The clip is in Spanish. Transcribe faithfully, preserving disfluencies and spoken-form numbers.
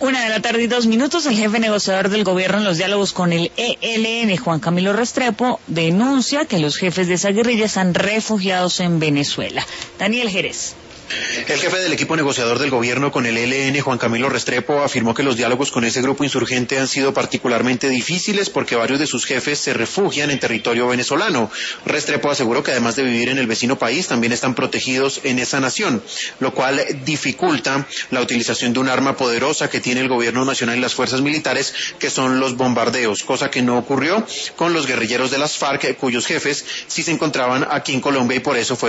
Una de la tarde y dos minutos, el jefe negociador del gobierno en los diálogos con el E L N, Juan Camilo Restrepo, denuncia que los jefes de esa guerrilla están refugiados en Venezuela. Daniel Jerez. El jefe del equipo negociador del gobierno con el E L N, Juan Camilo Restrepo, afirmó que los diálogos con ese grupo insurgente han sido particularmente difíciles porque varios de sus jefes se refugian en territorio venezolano. Restrepo aseguró que además de vivir en el vecino país, también están protegidos en esa nación, lo cual dificulta la utilización de un arma poderosa que tiene el gobierno nacional y las fuerzas militares, que son los bombardeos, cosa que no ocurrió con los guerrilleros de las FARC, cuyos jefes sí se encontraban aquí en Colombia y por eso fueron